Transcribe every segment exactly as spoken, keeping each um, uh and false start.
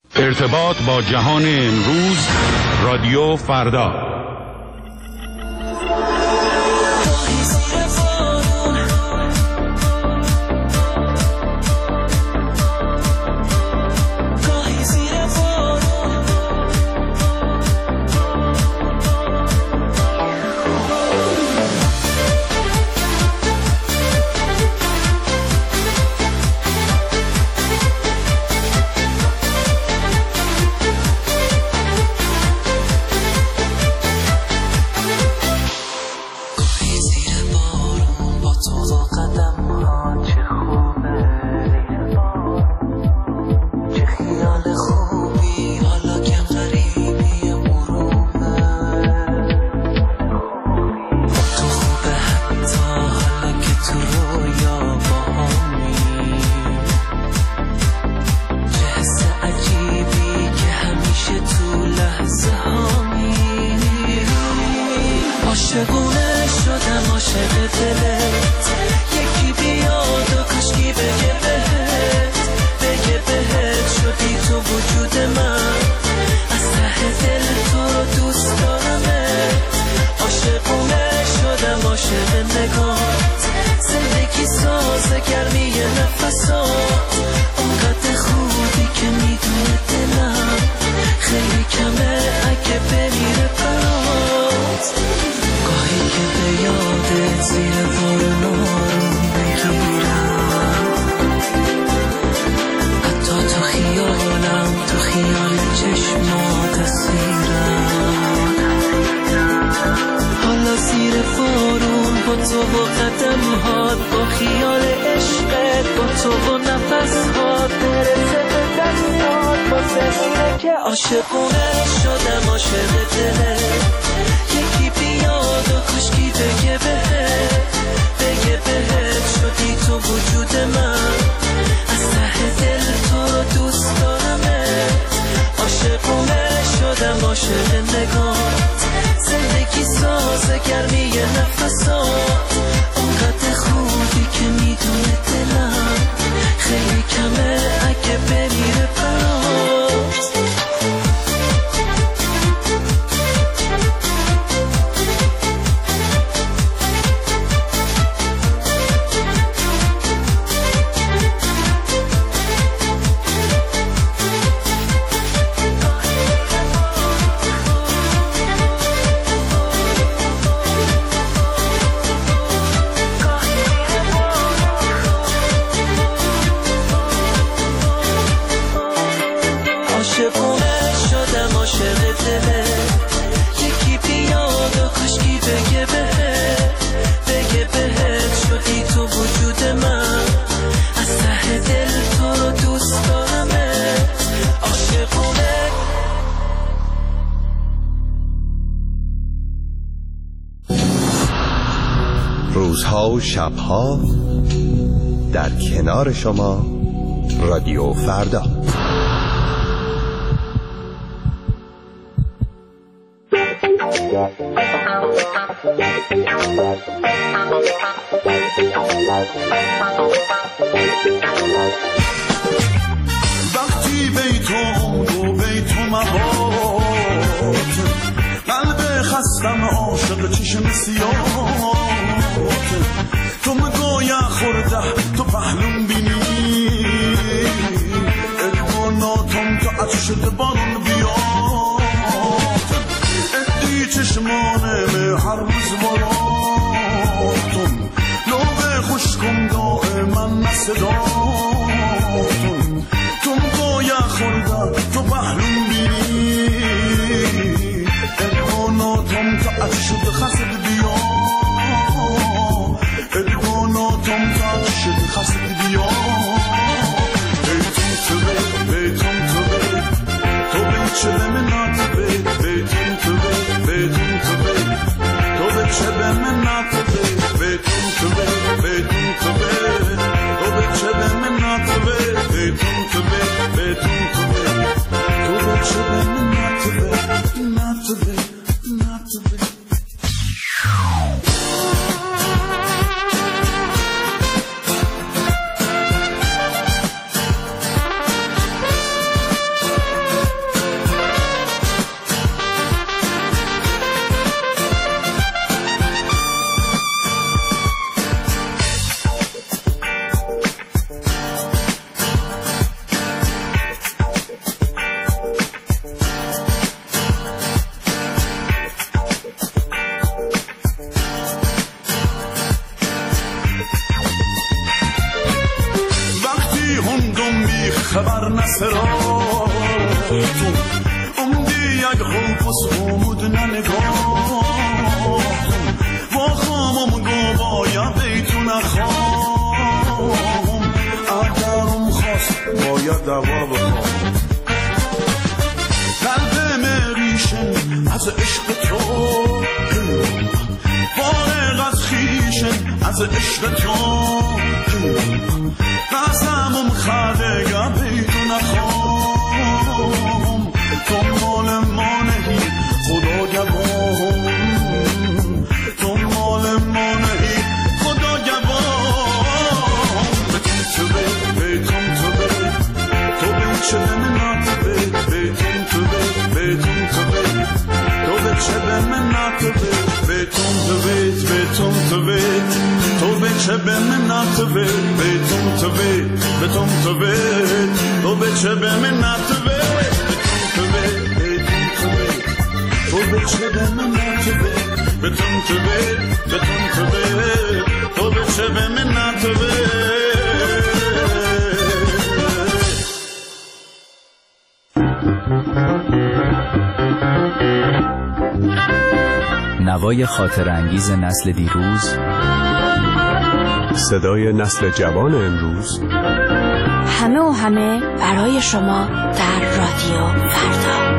ارتباط با جهان امروز، رادیو فردا. روزها و شبها در کنار شما، رادیو فردا. وقتی بیتون و بیتون مباد، قلب خستم عاشق چشم سیاه، تو مگویا خورده تو پهلون بینی، ادواناتم تو عطشت بارون بیاد، ادی چشمانه هر روز باراتون، لوبه خوشکم دائما نصداتون، تو مگویا خورده تو پهلون بینی، ادواناتم تو عطشت خسد بیاد، ادواناتم تا شد نسرا عمدی یک خوفس عمود ننگاه با خامم گو باید بیتو نخوام اگرم خواست باید دوا بخوام قلب مریشن از عشق تو فارغ از خیشن از عشق تو قسمم خدگه بیتو نخوام تو مال ما نهی خدا گوام تو مال ما نهی خدا گوام بتون تو بی بیتون تو بی تو بی چه به منات بی بیتون تو بی بیتون تو بی تو بی چه به منات بی بیتون تو بی بیتون تو بی تو بی چه به منات بی بیتون تو بی بیتون تو بی تو بی چه به منات بی تو بی بیتون تو بی تو بی چه به منات بی بیتون تو بی بیتون تو بی تو بی چه به منات بی. نوای خاطر انگیز نسل دیروز، صدای نسل جوان امروز، همه و همه برای شما در رادیو فردا.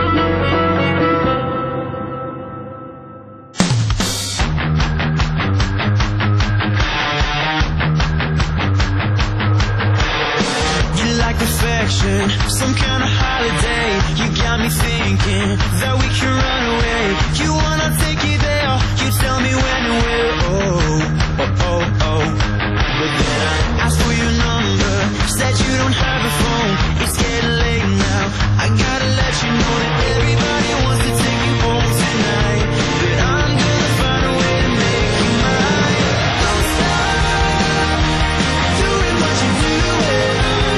Some kind of holiday, you got me thinking that we can run away. You wanna take it there, you tell me when and where. Oh, oh, oh, oh. But then I asked for your number, said you don't have a phone. It's getting late now, I gotta let you know that everybody wants to take you home tonight. But I'm gonna find a way to make you mine. Don't stop doing what you're doing.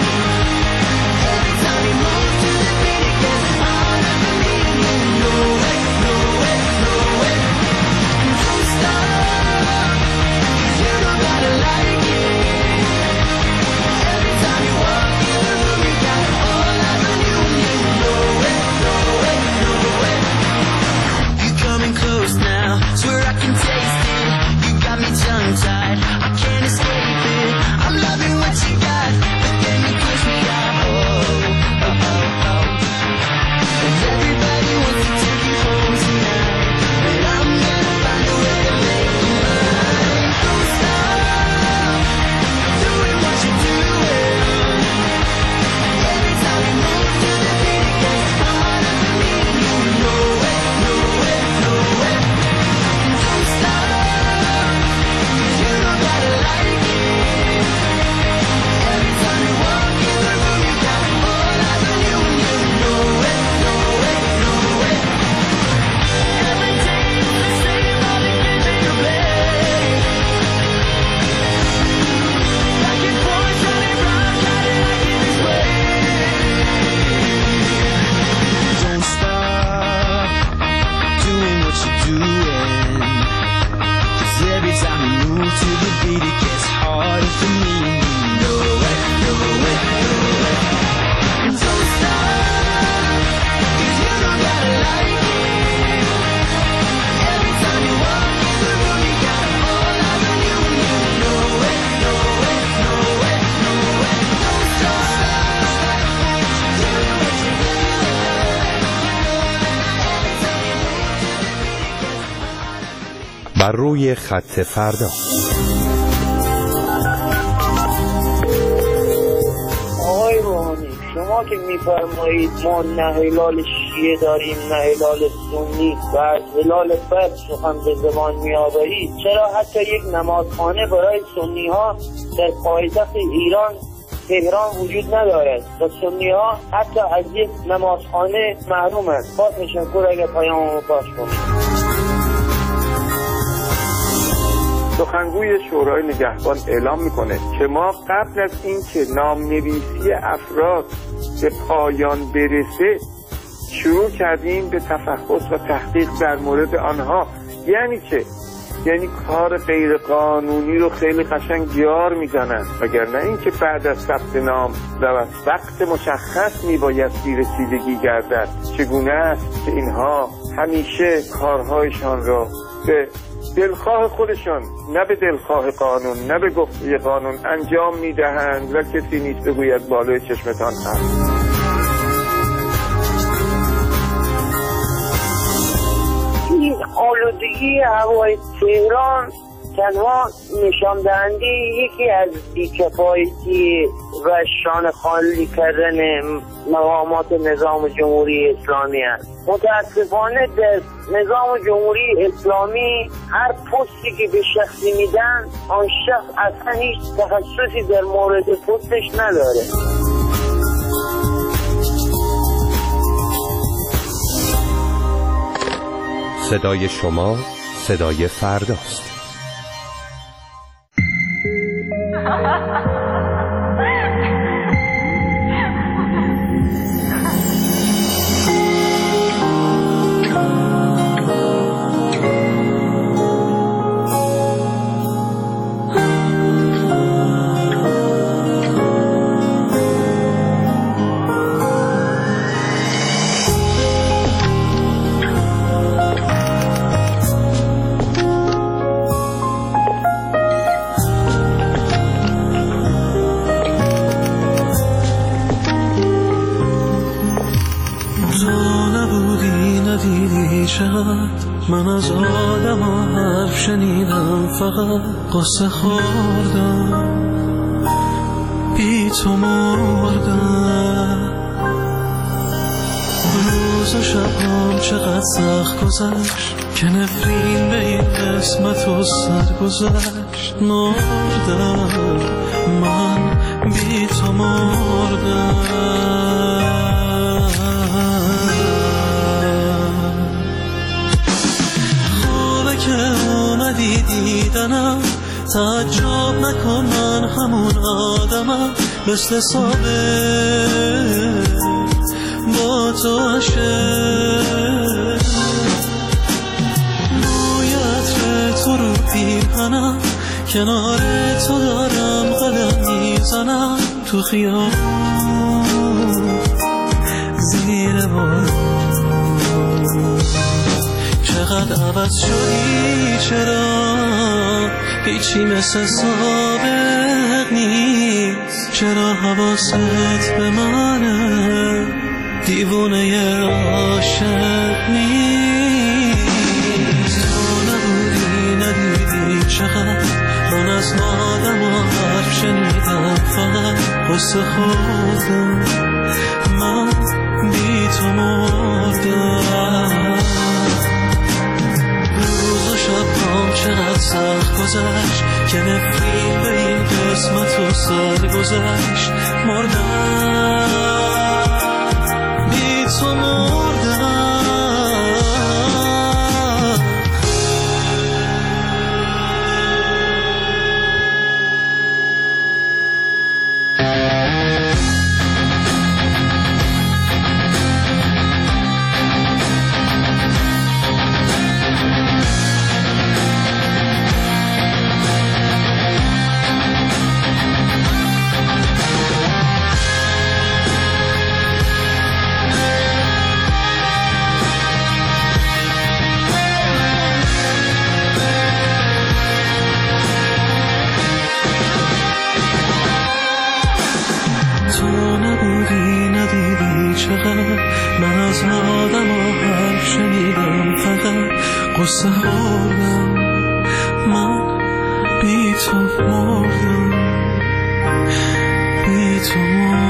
Swear I can taste it. You got me tongue-tied, I can't escape it. I'm loving what you got, but then you push me out. Oh, oh, oh, oh. And everybody wants to take you home tonight, but I'm gonna find a way to make you mine. Don't stop doing what you're doing. Every time you move to the beat, it gets harder for me. You know it, know it, know it. بر روی خط فردا. آقای روحانی، شما که میفرمایید ما نه هلال شیعه داریم نه هلال سنی و از هلال بدر سخن به زبان میآورید، چرا حتی یک نمازخانه برای سنی ها در پایتخت ایران تهران وجود ندارد و سنی ها حتی از یک نمازخانه محرومند؟ با تشکر اگر پیاممو پاش کنید. سخنگوی شورای نگهبان اعلام میکنه که ما قبل از اینکه نامنویسی افراد به پایان برسه شروع کردیم به تفحص و تحقیق در مورد آنها. یعنی که یعنی کار غیر قانونی رو خیلی قشنگ جار میزنن، وگرنه اینکه بعد از ثبت نام و وقت مشخص میبایستی رسیدگی گردد. چگونه است که اینها همیشه کارهایشان را به دلخواه خودشان، نه به دلخواه قانون، نه به گفته قانون انجام میدهند و کسی نیست بگوید بالای چشمتان هست. این آلودگی هوای تهران تنها نشان دهنده یکی از بی‌کفایتی و شانه خالی کردن مقامات نظام جمهوری اسلامی است. متاسفانه در نظام جمهوری اسلامی هر پستی که به شخصی میدن آن شخص اصلا هیچ تخصصی در مورد پستش نداره. صدای شما صدای فرداست. من از آدم ها حرف شنیدم، فقط قصه خوردم، بی تو مردم. روز و شبام چقدر سخت گذشت که نفرین به این قسمت و سر گذشت. مردم من، بی تو مردم. که اومدی دیدنم، تعجب نکن من همون آدمم، مثل ثابت با تو عشق. بوی عطر تو رو پیرهنم، کنار تو دارم قدم میزنم، تو خیابون زیر بارون. چقدر عوض شدی، چرا هیچی مثل سابق نیست؟ چرا حواست به منه، دیوونه عاشق نیست؟ تو نبودی ندیدی چقدر من از آدم و حرف شنیدم، فقط قصه خوردم، من بی تو مردم. شبام چقدر سخت گذشت که نفرین به این قسمت و سر گذشت. مردم، بی تو مردم. من از آدم و حرف شنیدم، فقط قصه خوردم، من بی تو مردم، بی تو مردم.